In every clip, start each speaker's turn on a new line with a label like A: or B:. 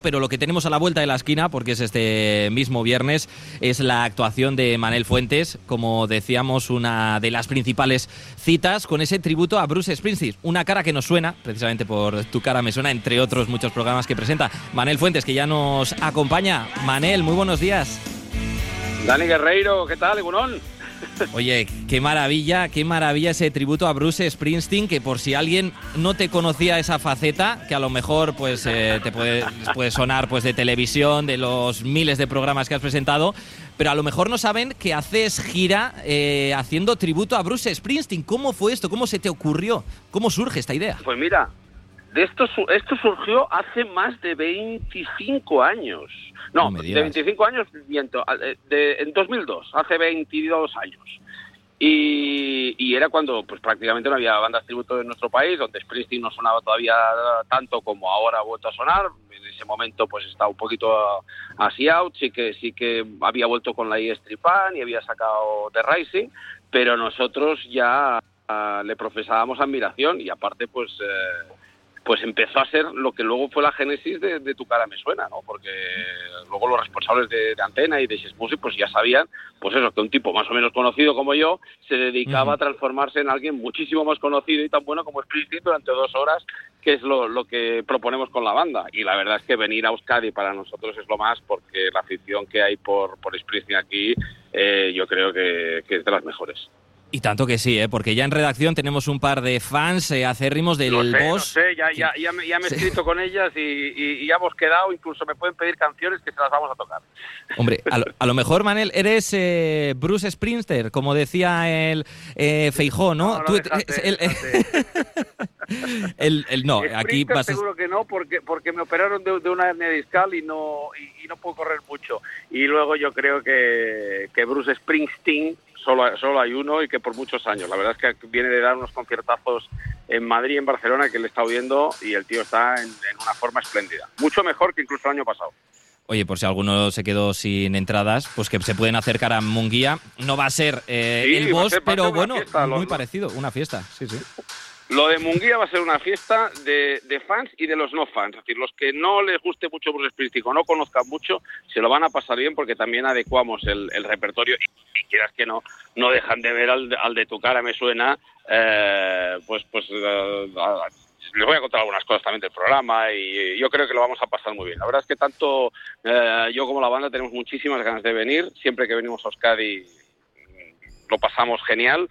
A: Pero lo que tenemos a la vuelta de la esquina, porque es este mismo viernes, es la actuación de Manel Fuentes, como decíamos, una de las principales citas, con ese tributo a Bruce Springsteen. Una cara que nos suena, precisamente por Tu cara me suena, entre otros muchos programas que presenta. Manel Fuentes, que ya nos acompaña. Manel, muy buenos días.
B: Dani Guerreiro, ¿qué tal, Egunon?
A: Oye, qué maravilla ese tributo a Bruce Springsteen, que por si alguien no te conocía esa faceta, que a lo mejor pues te puede sonar pues de televisión, de los miles de programas que has presentado, pero a lo mejor no saben que haces gira haciendo tributo a Bruce Springsteen. ¿Cómo fue esto? ¿Cómo se te ocurrió? ¿Cómo surge esta idea?
B: Pues mira, esto surgió hace más de 25 años. No, de 25 años, miento, en 2002, hace 22 años. Y era cuando pues prácticamente no había bandas tributo en nuestro país, donde Springsteen no sonaba todavía tanto como ahora ha vuelto a sonar. En ese momento pues estaba un poquito así out, sí que había vuelto con la E Street Band y había sacado The Rising, pero nosotros ya le profesábamos admiración y aparte pues empezó a ser lo que luego fue la génesis de Tu cara me suena, ¿no? Porque luego los responsables de Antena y de Six Music pues ya sabían, pues eso, que un tipo más o menos conocido como yo se dedicaba a transformarse en alguien muchísimo más conocido y tan bueno como Springsteen durante 2 horas, que es lo que proponemos con la banda. Y la verdad es que venir a Euskadi para nosotros es lo más, porque la afición que hay por Springsteen aquí yo creo que es de las mejores.
A: Y tanto que sí, porque ya en redacción tenemos un par de fans acérrimos del Boss.
B: Lo sé, ya me he escrito con ellas y ya hemos quedado, incluso me pueden pedir canciones que se las vamos a tocar.
A: Hombre, a lo mejor, Manel, eres Bruce Springsteen, como decía el Feijóo, ¿no?
B: No,
A: tú,
B: déjate.
A: No, aquí vas a...
B: Seguro que no, porque me operaron de una hernia discal y no puedo correr mucho. Y luego yo creo que Bruce Springsteen solo hay uno y que por muchos años. La verdad es que viene de dar unos conciertazos en Madrid y en Barcelona que le he estado viendo y el tío está en una forma espléndida. Mucho mejor que incluso el año pasado.
A: Oye, por si alguno se quedó sin entradas, pues que se pueden acercar a Munguía. No va a ser el Boss, pero bueno, fiesta, muy parecido, una fiesta, sí.
B: Lo de Munguía va a ser una fiesta de fans y de los no fans. Es decir, los que no les guste mucho Bruce Springsteen o no conozcan mucho, se lo van a pasar bien porque también adecuamos el repertorio y quieras que no dejan de ver al de Tu cara me suena. Les voy a contar algunas cosas también del programa y yo creo que lo vamos a pasar muy bien. La verdad es que tanto yo como la banda tenemos muchísimas ganas de venir. Siempre que venimos a Euskadi lo pasamos genial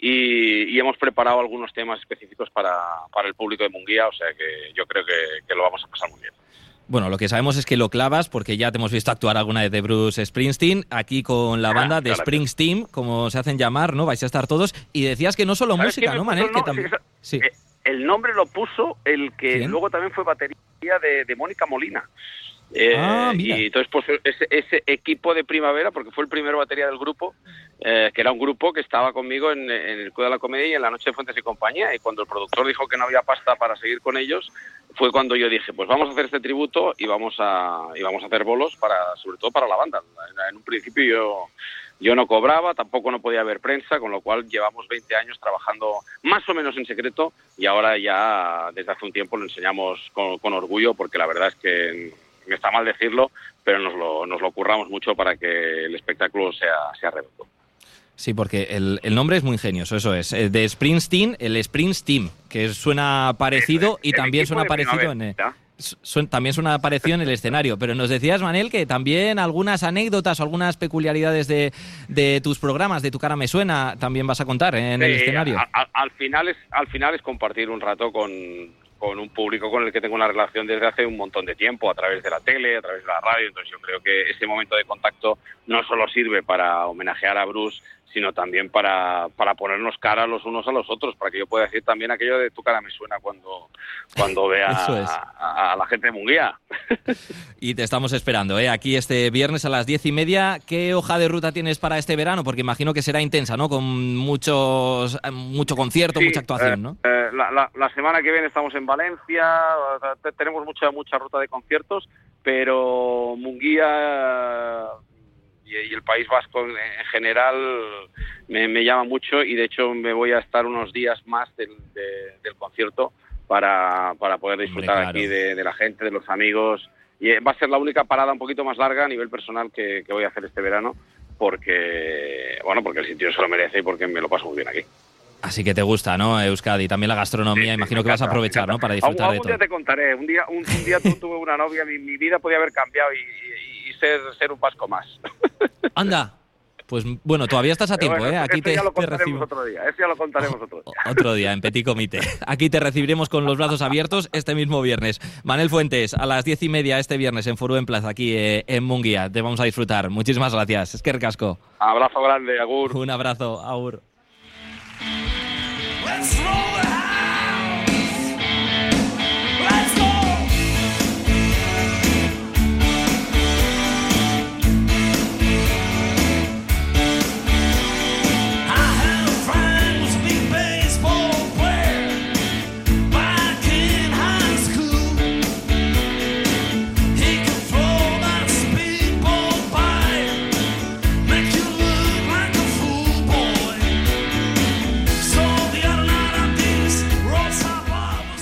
B: y hemos preparado algunos temas específicos para el público de Munguía, o sea que yo creo que lo vamos a pasar muy bien.
A: Bueno, lo que sabemos es que lo clavas porque ya te hemos visto actuar alguna vez de Bruce Springsteen, aquí con la banda de Springsteen, como se hacen llamar, ¿no? Vais a estar todos. Y decías que no solo música, ¿no, Manel? Que también...
B: Sí. El nombre lo puso el que
A: ¿Quién?
B: Luego también fue batería de Mónica Molina.
A: Mira.
B: Y entonces pues ese equipo de Primavera, porque fue el primer batería del grupo, que era un grupo que estaba conmigo en el Club de la Comedia y en la Noche de Fuentes y Compañía, y cuando el productor dijo que no había pasta para seguir con ellos, fue cuando yo dije, pues vamos a hacer este tributo y vamos a hacer bolos sobre todo para la banda. En un principio yo no cobraba, tampoco no podía haber prensa, con lo cual llevamos 20 años trabajando más o menos en secreto y ahora ya desde hace un tiempo lo enseñamos con orgullo, porque la verdad es que me está mal decirlo, pero nos lo curramos mucho para que el espectáculo sea redondo.
A: Sí, porque el nombre es muy ingenioso, eso es. De Springsteen, el Springsteen, que suena parecido y también suena parecido también suena parecido en el escenario. Pero nos decías, Manel, que también algunas anécdotas o algunas peculiaridades de tus programas, de Tu cara me suena, también vas a contar en el escenario.
B: Al final es compartir un rato con un público con el que tengo una relación desde hace un montón de tiempo, a través de la tele, a través de la radio. Entonces yo creo que ese momento de contacto no solo sirve para homenajear a Bruce, sino también para ponernos cara los unos a los otros, para que yo pueda decir también aquello de Tu cara me suena cuando vea a la gente de Munguía.
A: Y te estamos esperando, aquí este viernes a las 10:30. ¿Qué hoja de ruta tienes para este verano? Porque imagino que será intensa, ¿no? Con mucho concierto, mucha actuación, ¿no?
B: La semana que viene estamos en Valencia, tenemos mucha ruta de conciertos, pero Munguía y el País Vasco en general me llama mucho, y de hecho me voy a estar unos días más del concierto para poder disfrutar aquí de la gente, de los amigos Y va a ser la única parada un poquito más larga a nivel personal que voy a hacer este verano, porque el sitio se lo merece y porque me lo paso muy bien aquí.
A: Así que te gusta, ¿no, Euskadi? También la gastronomía, sí, imagino que vas a aprovechar, ¿no? Para disfrutar de todo.
B: Un día te contaré. Un día tuve una novia, mi vida podía haber cambiado y ser un vasco más.
A: Anda. Pues bueno, todavía estás a tiempo, ¿eh?
B: Aquí ya lo contaremos otro día. Eso ya lo contaremos otro día.
A: Otro día, en Petit Comité. Aquí te recibiremos con los brazos abiertos este mismo viernes. Manel Fuentes, a las 10:30 este viernes en Foro en Plaza, aquí en Munguía. Te vamos a disfrutar. Muchísimas gracias. Eskerrik asko.
B: Abrazo grande, agur.
A: Un abrazo, agur.